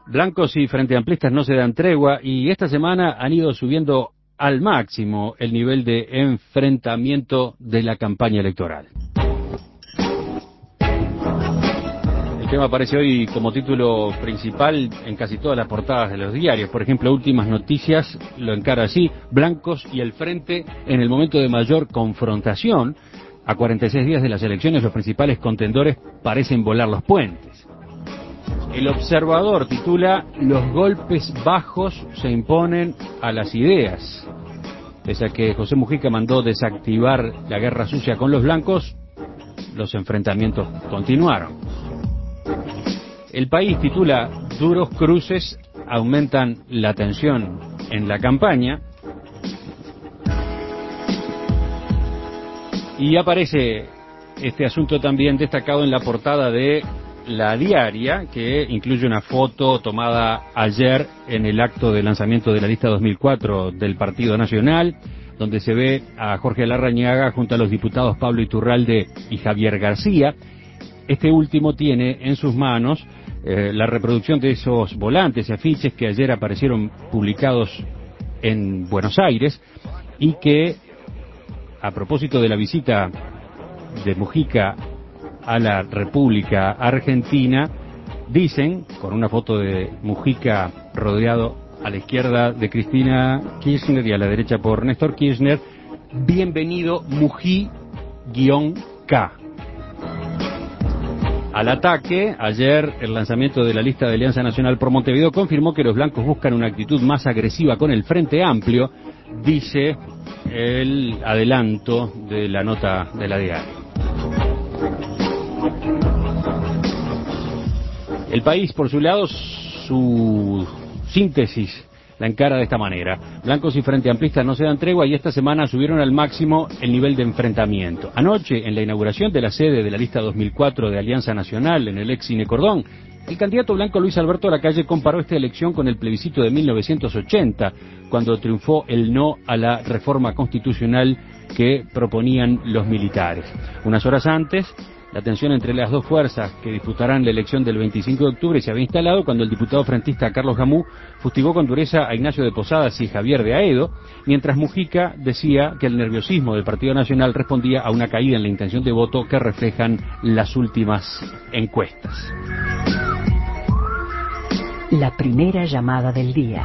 Blancos y Frente Amplistas no se dan tregua y esta semana han ido subiendo al máximo el nivel de enfrentamiento de la campaña electoral. El tema aparece hoy como título principal en casi todas las portadas de los diarios. Por ejemplo, Últimas Noticias lo encara así: Blancos y el Frente en el momento de mayor confrontación. A 46 días de las elecciones, los principales contendores parecen volar los puentes. El Observador titula: Los golpes bajos se imponen a las ideas. Pese a que José Mujica mandó desactivar la guerra sucia con los blancos, los enfrentamientos continuaron. El País titula: Duros cruces aumentan la tensión en la campaña. Y aparece este asunto también destacado en la portada de La Diaria, que incluye una foto tomada ayer en el acto de lanzamiento de la lista 2004 del Partido Nacional, donde se ve a Jorge Larrañaga junto a los diputados Pablo Iturralde y Javier García. Este último tiene en sus manos la reproducción de esos volantes y afiches que ayer aparecieron publicados en Buenos Aires y que, a propósito de la visita de Mujica a la República Argentina, dicen, con una foto de Mujica rodeado a la izquierda de Cristina Kirchner y a la derecha por Néstor Kirchner: bienvenido Muji-K. Al ataque, ayer el lanzamiento de la lista de Alianza Nacional por Montevideo confirmó que los blancos buscan una actitud más agresiva con el Frente Amplio, dice el adelanto de la nota de La Diaria. El País, por su lado, su síntesis la encara de esta manera: Blancos y Frente Amplistas no se dan tregua y esta semana subieron al máximo el nivel de enfrentamiento. Anoche, en la inauguración de la sede de la lista 2004 de Alianza Nacional en el ex Cine Cordón, el candidato blanco Luis Alberto Lacalle comparó esta elección con el plebiscito de 1980, cuando triunfó el no a la reforma constitucional que proponían los militares. Unas horas antes, la tensión entre las dos fuerzas que disputarán la elección del 25 de octubre se había instalado cuando el diputado frentista Carlos Gamú fustigó con dureza a Ignacio de Posadas y Javier de Aedo, mientras Mujica decía que el nerviosismo del Partido Nacional respondía a una caída en la intención de voto que reflejan las últimas encuestas. La primera llamada del día.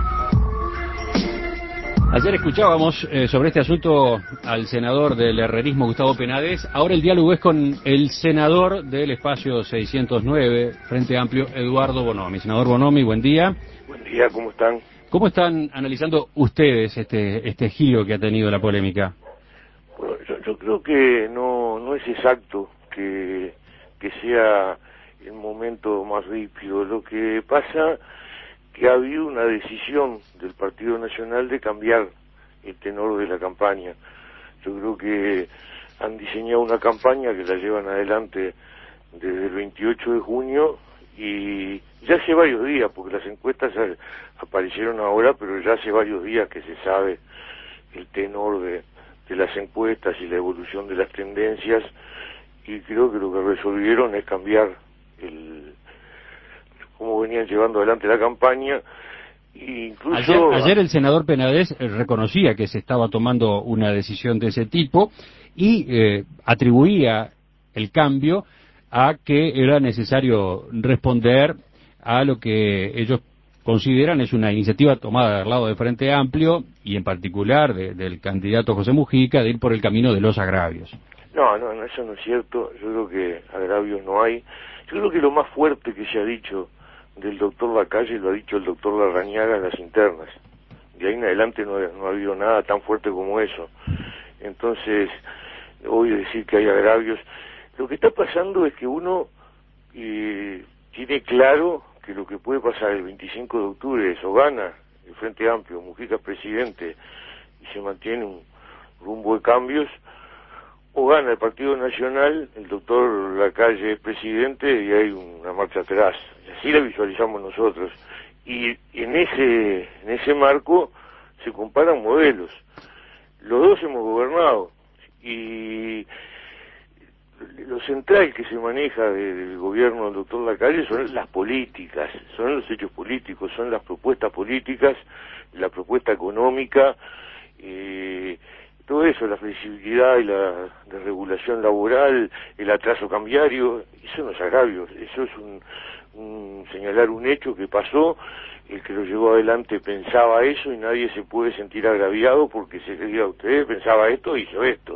Ayer escuchábamos sobre este asunto al senador del herrerismo Gustavo Penades. Ahora el diálogo es con el senador del espacio 609, Frente Amplio, Eduardo Bonomi. Senador Bonomi, buen día. Buen día, ¿cómo están? ¿Cómo están analizando ustedes este giro que ha tenido la polémica? Bueno, yo creo que no es exacto que sea el momento más rípido. Lo que pasa que ha habido una decisión del Partido Nacional de cambiar el tenor de la campaña. Yo creo que han diseñado una campaña que la llevan adelante desde el 28 de junio y ya hace varios días, porque las encuestas aparecieron ahora, pero ya hace varios días que se sabe el tenor de las encuestas y la evolución de las tendencias, y creo que lo que resolvieron es cambiar cómo venían llevando adelante la campaña. Incluso ayer el senador Penades reconocía que se estaba tomando una decisión de ese tipo y atribuía el cambio a que era necesario responder a lo que ellos consideran es una iniciativa tomada del lado de Frente Amplio y en particular del candidato José Mujica, de ir por el camino de los agravios. No, eso no es cierto. Yo creo que agravios no hay. Yo creo que lo más fuerte que se ha dicho del doctor Lacalle lo ha dicho el doctor Larrañaga en las internas. De ahí en adelante no ha habido nada tan fuerte como eso. Entonces, hoy decir que hay agravios. Lo que está pasando es que uno tiene claro que lo que puede pasar el 25 de octubre es o gana el Frente Amplio, Mujica presidente, y se mantiene un rumbo de cambios, o gana el Partido Nacional, el doctor Lacalle es presidente y hay una marcha atrás. Y así la visualizamos nosotros. Y en ese marco se comparan modelos. Los dos hemos gobernado y lo central que se maneja del gobierno del doctor Lacalle son las políticas, son los hechos políticos, son las propuestas políticas, la propuesta económica, todo eso, la flexibilidad y la desregulación laboral, el atraso cambiario, eso no es agravio, eso es señalar un hecho que pasó. El que lo llevó adelante pensaba eso y nadie se puede sentir agraviado porque se le diga a ustedes, pensaba esto, hizo esto.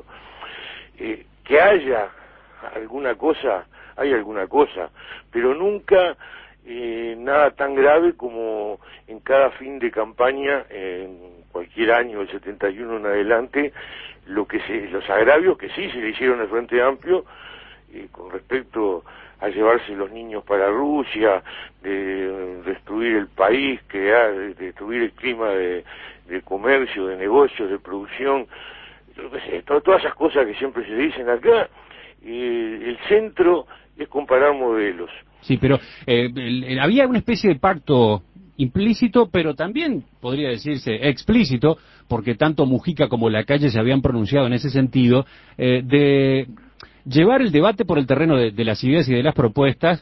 Que haya alguna cosa, hay alguna cosa, pero nunca nada tan grave como en cada fin de campaña, en cualquier año, el 71 en adelante, los agravios que sí se le hicieron al Frente Amplio, con respecto a llevarse los niños para Rusia, de destruir el país, de destruir el clima de comercio, de negocios, de producción, yo qué sé, todas esas cosas que siempre se dicen acá. El centro es comparar modelos. Sí, pero había una especie de pacto implícito, pero también podría decirse explícito, porque tanto Mujica como Lacalle se habían pronunciado en ese sentido, de llevar el debate por el terreno de las ideas y de las propuestas,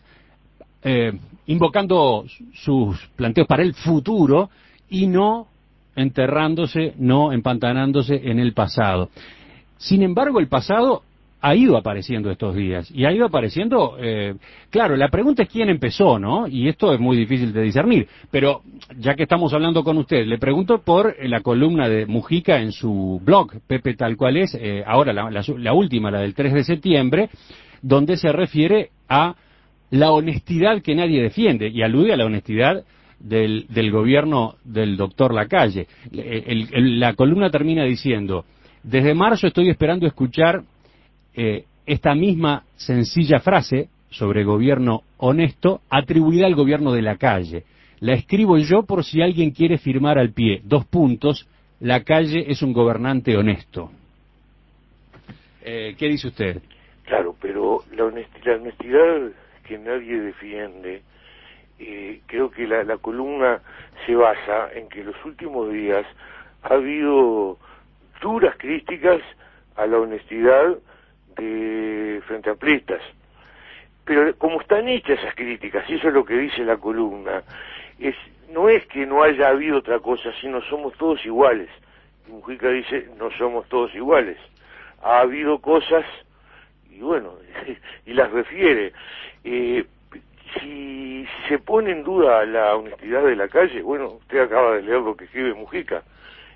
invocando sus planteos para el futuro y no enterrándose, no empantanándose en el pasado. Sin embargo, el pasado ha ido apareciendo estos días, y ha ido apareciendo, claro, la pregunta es quién empezó, ¿no? Y esto es muy difícil de discernir, pero ya que estamos hablando con usted, le pregunto por la columna de Mujica en su blog, Pepe Tal Cual Es, ahora la última, la del 3 de septiembre, donde se refiere a la honestidad que nadie defiende, y alude a la honestidad del gobierno del doctor Lacalle. La columna termina diciendo: desde marzo estoy esperando escuchar esta misma sencilla frase sobre gobierno honesto atribuida al gobierno de Lacalle. La escribo yo por si alguien quiere firmar al pie. : Lacalle es un gobernante honesto. ¿Qué dice usted? Claro, pero la honestidad que nadie defiende, creo que la columna se basa en que en los últimos días ha habido duras críticas a la honestidad de Frente Amplistas, pero como están hechas esas críticas, y eso es lo que dice la columna, no es que no haya habido otra cosa, sino somos todos iguales. Y Mujica dice, no somos todos iguales, ha habido cosas, y bueno, y las refiere. Si se pone en duda la honestidad de Lacalle, bueno, usted acaba de leer lo que escribe Mujica,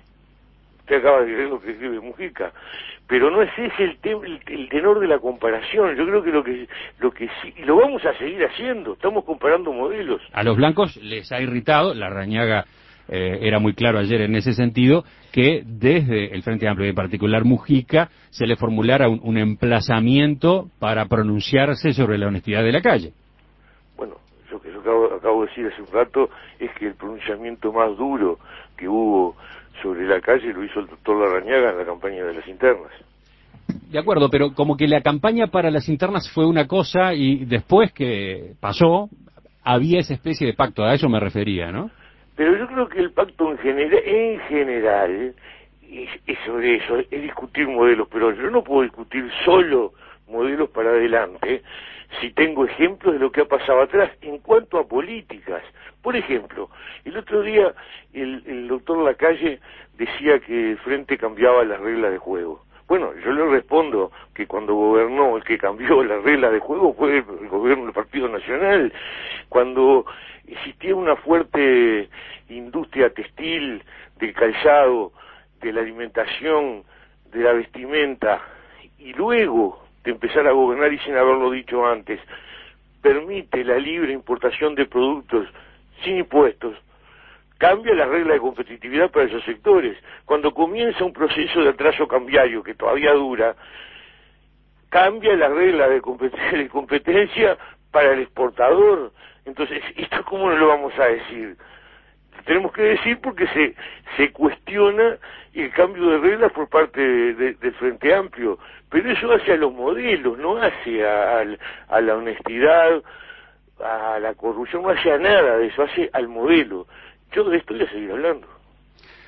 pero no es ese el tenor de la comparación. Yo creo que lo que sí, y lo vamos a seguir haciendo, estamos comparando modelos. A los blancos les ha irritado, Larrañaga era muy claro ayer en ese sentido, que desde el Frente Amplio, y en particular Mujica, se le formulara un emplazamiento para pronunciarse sobre la honestidad de Lacalle. Bueno, lo que yo acabo de decir hace un rato es que el pronunciamiento más duro que hubo sobre Lacalle lo hizo el doctor Larrañaga en la campaña de las internas. De acuerdo, pero como que la campaña para las internas fue una cosa y después que pasó, había esa especie de pacto, a eso me refería, ¿no? Pero yo creo que el pacto en general es sobre eso, es discutir modelos, pero yo no puedo discutir solo modelos para adelante si tengo ejemplos de lo que ha pasado atrás en cuanto a políticas. Por ejemplo, el otro día el doctor Lacalle decía que el Frente cambiaba las reglas de juego. Bueno, yo le respondo que cuando gobernó el que cambió las reglas de juego fue el gobierno del Partido Nacional. Cuando existía una fuerte industria textil, del calzado, de la alimentación, de la vestimenta, y luego de empezar a gobernar, y sin haberlo dicho antes, permite la libre importación de productos sin impuestos, cambia las reglas de competitividad para esos sectores. Cuando comienza un proceso de atraso cambiario que todavía dura, cambia las reglas de competencia para el exportador. Entonces, ¿esto cómo no lo vamos a decir? Tenemos que decir porque se cuestiona el cambio de reglas por parte del Frente Amplio, pero eso hace a los modelos, no hace a la honestidad, a la corrupción, no hace a nada de eso, hace al modelo. Yo de esto voy a seguir hablando.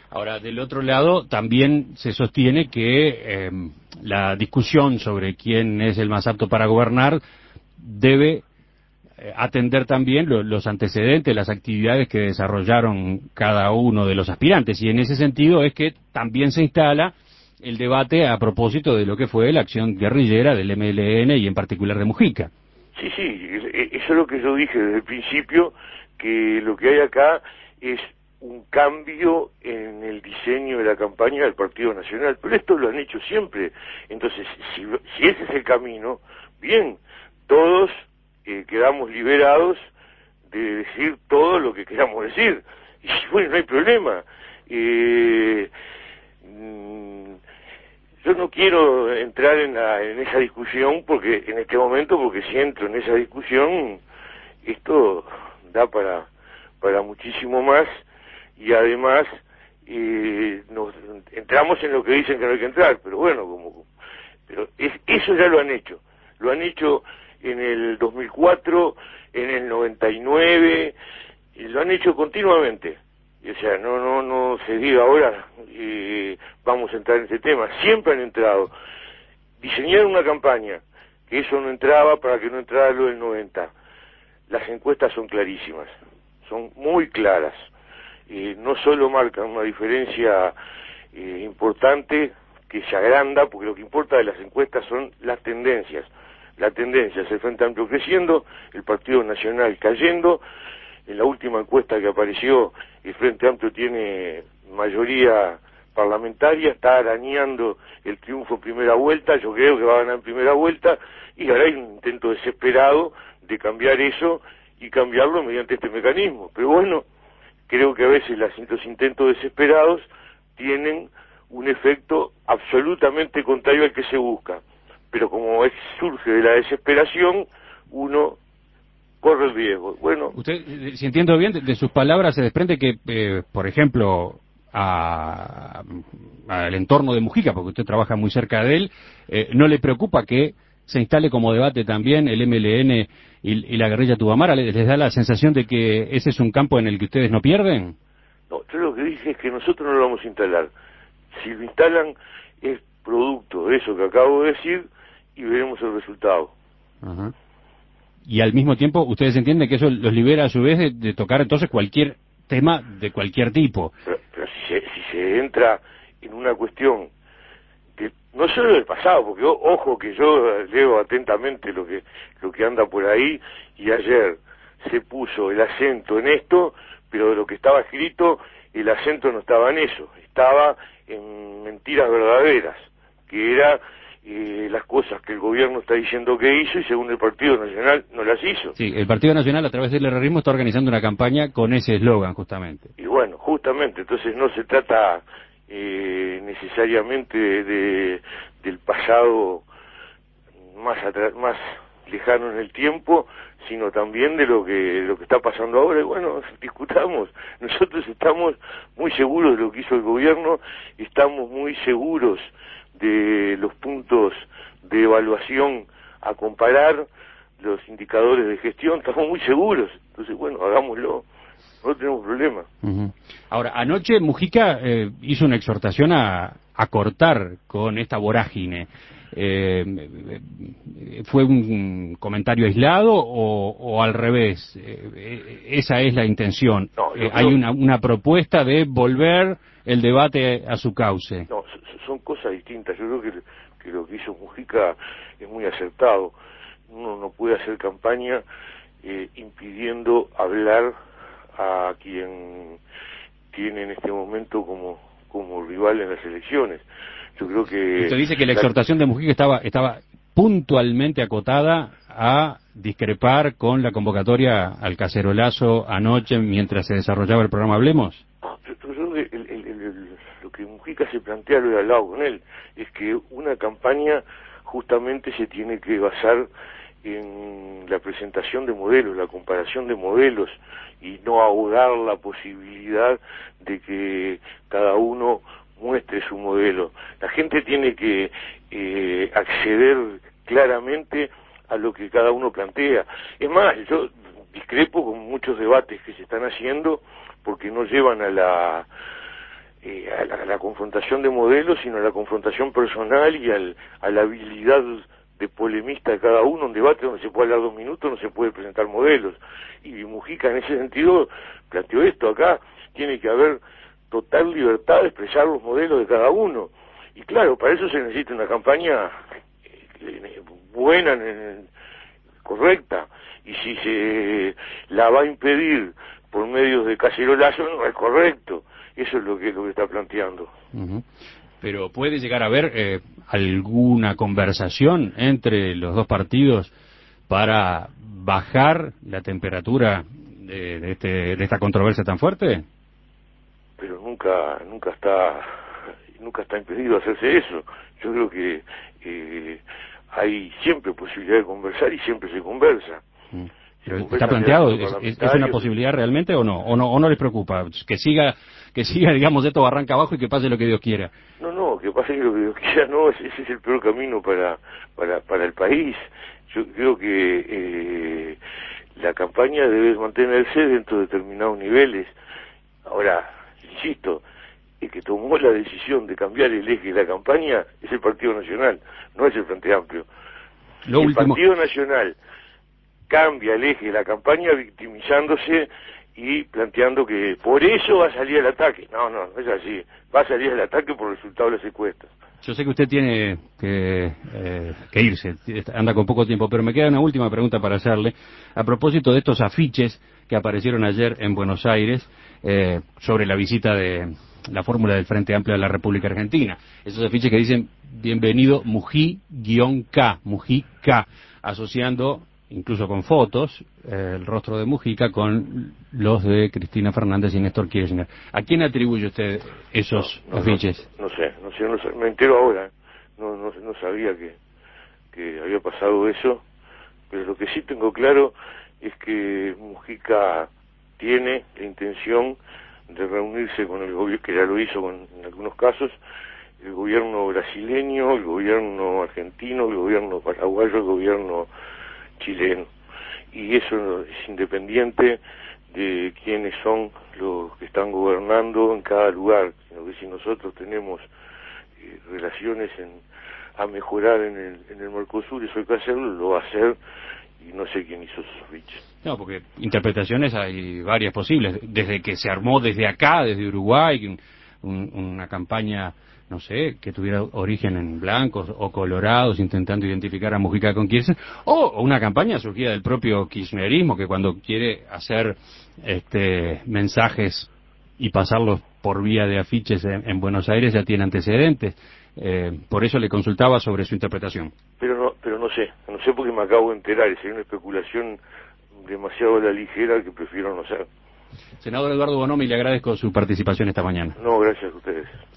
Ahora, del otro lado, también se sostiene que la discusión sobre quién es el más apto para gobernar debe atender también los antecedentes, las actividades que desarrollaron cada uno de los aspirantes. Y en ese sentido es que también se instala el debate a propósito de lo que fue la acción guerrillera del MLN y en particular de Mujica. Sí, eso es lo que yo dije desde el principio, que lo que hay acá es un cambio en el diseño de la campaña del Partido Nacional, pero esto lo han hecho siempre. Entonces, si ese es el camino, bien, todos quedamos liberados de decir todo lo que queramos decir, y bueno, no hay problema. Yo no quiero entrar en esa discusión porque en este momento, porque si entro en esa discusión, esto da para muchísimo más, y además nos entramos en lo que dicen que no hay que entrar, pero bueno, eso ya lo han hecho en el 2004, en el 99, y lo han hecho continuamente. O sea, no se diga ahora vamos a entrar en este tema. Siempre han entrado. Diseñaron una campaña que eso no entraba para que no entrara lo del 90. Las encuestas son clarísimas, son muy claras. No solo marcan una diferencia importante que se agranda, porque lo que importa de las encuestas son las tendencias. La tendencia es el Frente Amplio creciendo, el Partido Nacional cayendo. En la última encuesta que apareció, el Frente Amplio tiene mayoría parlamentaria, está arañando el triunfo en primera vuelta, yo creo que va a ganar en primera vuelta, y ahora hay un intento desesperado de cambiar eso y cambiarlo mediante este mecanismo. Pero bueno, creo que a veces los intentos desesperados tienen un efecto absolutamente contrario al que se busca. Pero como surge de la desesperación, uno corre el riesgo. Bueno, usted, si entiendo bien, de sus palabras se desprende que, por ejemplo, al entorno de Mujica, porque usted trabaja muy cerca de él, no le preocupa que se instale como debate también el MLN y la guerrilla tubamara. ¿Les da la sensación de que ese es un campo en el que ustedes no pierden? No, yo lo que dije es que nosotros no lo vamos a instalar. Si lo instalan es producto de eso que acabo de decir y veremos el resultado. Ajá. Y al mismo tiempo ustedes entienden que eso los libera a su vez de tocar entonces cualquier tema de cualquier tipo. Pero si se entra en una cuestión que no solo del pasado, porque ojo que yo leo atentamente lo que anda por ahí, y ayer se puso el acento en esto, pero de lo que estaba escrito el acento no estaba en eso, estaba en mentiras verdaderas, que era las cosas que el gobierno está diciendo que hizo y según el Partido Nacional no las hizo. Sí, el Partido Nacional a través del herrerismo está organizando una campaña con ese eslogan justamente. Y bueno, justamente, entonces no se trata necesariamente del pasado más lejano en el tiempo, sino también de lo que está pasando ahora. Y bueno, discutamos. Nosotros estamos muy seguros de lo que hizo el gobierno, estamos muy seguros de los puntos de evaluación a comparar, los indicadores de gestión, estamos muy seguros. Entonces, bueno, hagámoslo, no tenemos problema. Uh-huh. Ahora, anoche Mujica hizo una exhortación a cortar con esta vorágine. ¿Fue un comentario aislado o al revés? Esa es la intención. No, hay una propuesta de volver el debate a su cauce. No, son cosas distintas. Yo creo que lo que hizo Mujica es muy acertado. Uno no puede hacer campaña impidiendo hablar a quien tiene en este momento como rival en las elecciones. Yo creo que... Usted dice que la exhortación de Mujica estaba puntualmente acotada a discrepar con la convocatoria al cacerolazo anoche mientras se desarrollaba el programa Hablemos. Yo creo que lo que Mujica se plantea, lo he hablado con él, es que una campaña justamente se tiene que basar en la presentación de modelos, la comparación de modelos, y no ahogar la posibilidad de que cada uno muestre su modelo. La gente tiene que acceder claramente a lo que cada uno plantea. Es más, yo discrepo con muchos debates que se están haciendo porque no llevan a a la confrontación de modelos, sino a la confrontación personal y a la habilidad de polemista de cada uno. Un debate donde se puede hablar 2 minutos, no se puede presentar modelos. Y Mujica en ese sentido planteó esto: acá tiene que haber total libertad de expresar los modelos de cada uno. Y claro, para eso se necesita una campaña buena, correcta. Y si se la va a impedir por medios de cacerolazo, no es correcto. Eso es lo que está planteando. Uh-huh. Pero ¿puede llegar a haber alguna conversación entre los dos partidos para bajar la temperatura de esta controversia tan fuerte? Pero nunca está impedido hacerse eso. Yo creo que hay siempre posibilidad de conversar y siempre se conversa. Pero ¿está planteado? ¿Es una posibilidad realmente o no? ¿O no les preocupa? Que siga, digamos, esto barranca abajo y que pase lo que Dios quiera. No, que pase lo que Dios quiera, no, ese es el peor camino para el país. Yo creo que la campaña debe mantenerse dentro de determinados niveles. Ahora, insisto, el que tomó la decisión de cambiar el eje de la campaña es el Partido Nacional, no es el Frente Amplio. El Partido Nacional cambia el eje de la campaña victimizándose y planteando que por eso va a salir el ataque. No es así. Va a salir el ataque por el resultado de las encuestas. Yo sé que usted tiene que irse, anda con poco tiempo, pero me queda una última pregunta para hacerle a propósito de estos afiches que aparecieron ayer en Buenos Aires sobre la visita de la fórmula del Frente Amplio de la República Argentina. Esos afiches que dicen bienvenido Mují-K, Mují-K, asociando incluso con fotos, el rostro de Mujica con los de Cristina Fernández y Néstor Kirchner. ¿A quién atribuye usted esos afiches? No sé, me entero ahora. No sabía que había pasado eso, pero lo que sí tengo claro es que Mujica tiene la intención de reunirse con el gobierno, que ya lo hizo en algunos casos, el gobierno brasileño, el gobierno argentino, el gobierno paraguayo, el gobierno chileno, y eso es independiente de quiénes son los que están gobernando en cada lugar, sino que si nosotros tenemos relaciones a mejorar en el Mercosur, eso hay que hacerlo, lo va a hacer, y no sé quién hizo esos fiches. No, porque interpretaciones hay varias posibles, desde que se armó desde acá, desde Uruguay, una campaña, no sé, que tuviera origen en blancos o colorados, intentando identificar a Mujica con Kirchner, o una campaña surgida del propio kirchnerismo, que cuando quiere hacer mensajes y pasarlos por vía de afiches en Buenos Aires ya tiene antecedentes. Por eso le consultaba sobre su interpretación. Pero no sé porque me acabo de enterar, es una especulación demasiado a la ligera que prefiero no ser. Senador Eduardo Bonomi, le agradezco su participación esta mañana. No, gracias a ustedes.